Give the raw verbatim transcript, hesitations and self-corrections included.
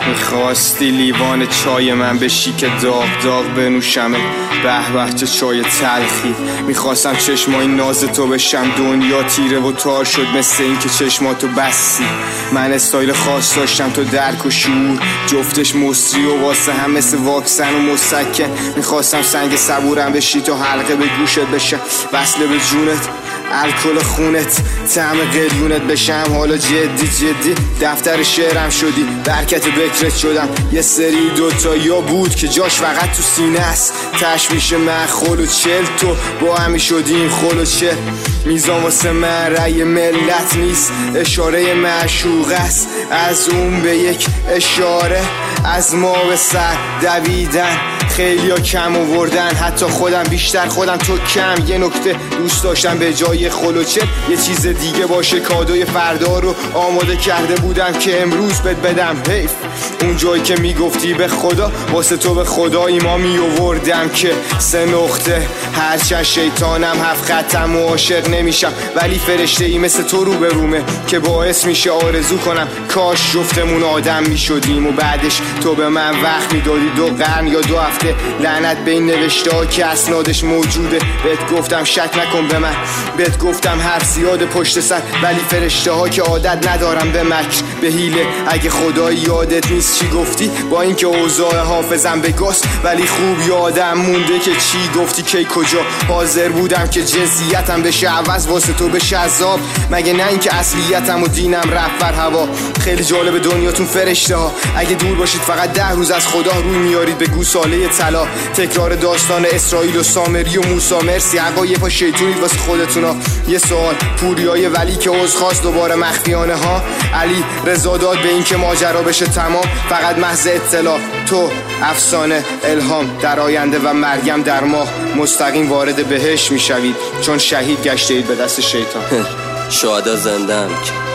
میخواستی لیوان چای من بشی که داغ داغ بنوشمه، به به چه چای تلخی. میخواستم چشمای ناز تو بشم، دنیا تیره و تار شد مثل این که چشماتو بستی. من استایل خاص داشتم، تو درک و شعور جفتش مصری و واسه هم مثل واکسن و مسکن. میخواستم سنگ صبورم بشی تا حلقه به گوشت بشه، وصله به جونت الکل خونت، طعم قلیونت بشم. حالا جدی جدی دفتر شعرم شدی، برکت بکرت شدم. یه سری دوتایا بود که جاش فقط تو سینه است، تش میشه من خل و چل، تو با همی شدیم خل و چل. میزان واسه من رأی ملت نیست، اشاره معشوق است. از اون به یک اشاره از ما به سر دویدن، خیلی ها کم آوردن، حتی خودم بیشتر، خودم تو کم. یه نکته دوست داشتم به جای خلوچه یه چیز دیگه باشه، کادوی فردا رو آماده کرده بودم که امروز بهت بدم. حیف اون جایی که میگفتی به خدا، واسه تو به خدایی ما می آوردم که سه نقطه. هرچند شیطانم هفت خطم و عاشق نمیشم، ولی فرشته ای مثل تو رو به رومه که باعث میشه آرزو کنم کاش جفتمون آدم میشدیم و بعدش تو به من وقت میدادی. دو قرن یا دو هفته لعنت بین نوشته ها که اسنادش موجوده. بهت گفتم شک نکن به من، بهت گفتم حرف زیاد پشت سر، ولی فرشته ها که عادت ندارم به مکر به حیله. اگه خدایی یادت نیست چی گفتی، با اینکه اوضاع حافظم بگاست، ولی خوب یادم مونده که چی گفتی کی کجا. حاضر بودم که جنسیتم بشه عوض واسه تو بشه عذاب، مگه نه اینکه اصلیتم و دینم رفت بر هوا. خیلی جالب دنیاتون فرشته ها، اگه دور باشید فقط ده روز از خدا روی میارید به گوساله طلا. تکرار داستان اسرائیل و سامری و موسی. مرسی حقا یه پا شیطونید واسه خودتونا. یه سوال پوریای ولی که عذر خواست دوباره مخفیانه ها. علی رضا داد به این که ماجرا بشه تمام، فقط محض اطلاع. تو افسانه الهام در آینده و مریم در ماه، مستقیم وارد بهشت میشوید چون شهید گشته اید به دست شیطان. شهدا زنده‌اند.